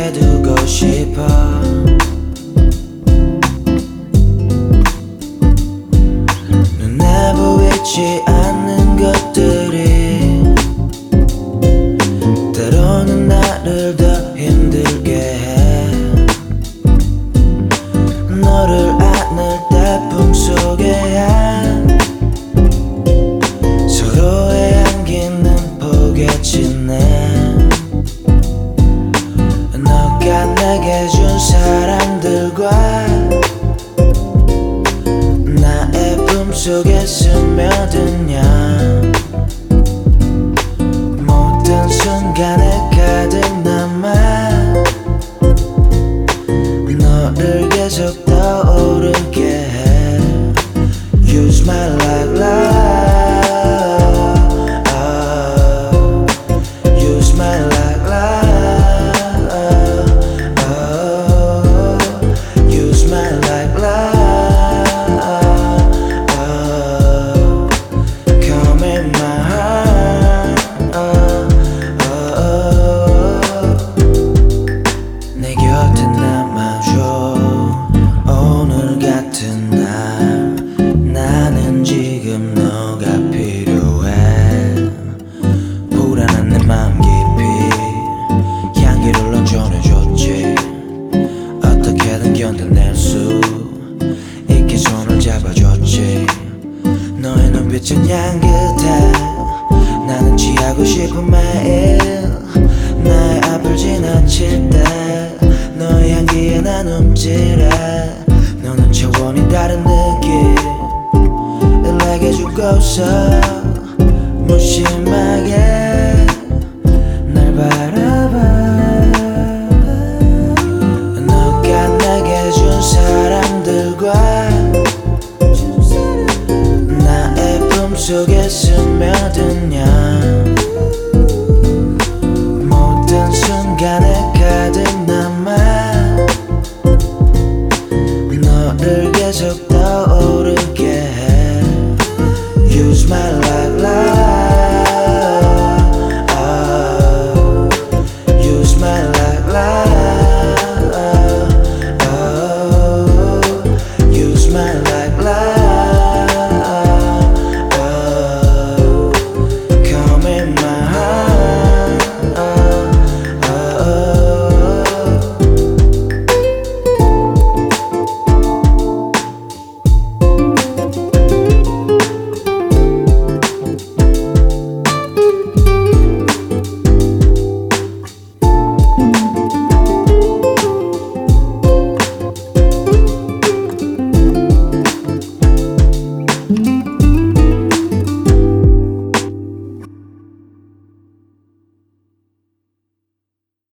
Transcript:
곁에 두고 싶어. 눈에 보이지 않는 것들이 때로는 나를 더 힘들게 해. 너를 안을 때 품속에야 서로의 향기는 포개지네. 너가 내게 준 사람들과 나의 품속에 스며드냐. 모든 순간에 가득 남아 너를 계속 떠오르게 해. Use my like love. Use my like love. Use my like love. Come in my heart. 내 곁에 남아줘. 오늘 같은 날 나는 지금 너가 필요해. 불안한 내 맘 깊이 향기를 넌 전해줬지. 어떻게든 견뎌낼 수 있게 손을 잡아줬지. 너의 눈빛은 향긋해. 나는 취하고 싶은 매일 나의 앞을 지나칠 때 너의 향기에 난 움찔해. 너는 차원이 다른 느낌을 내게 주고서 무심하게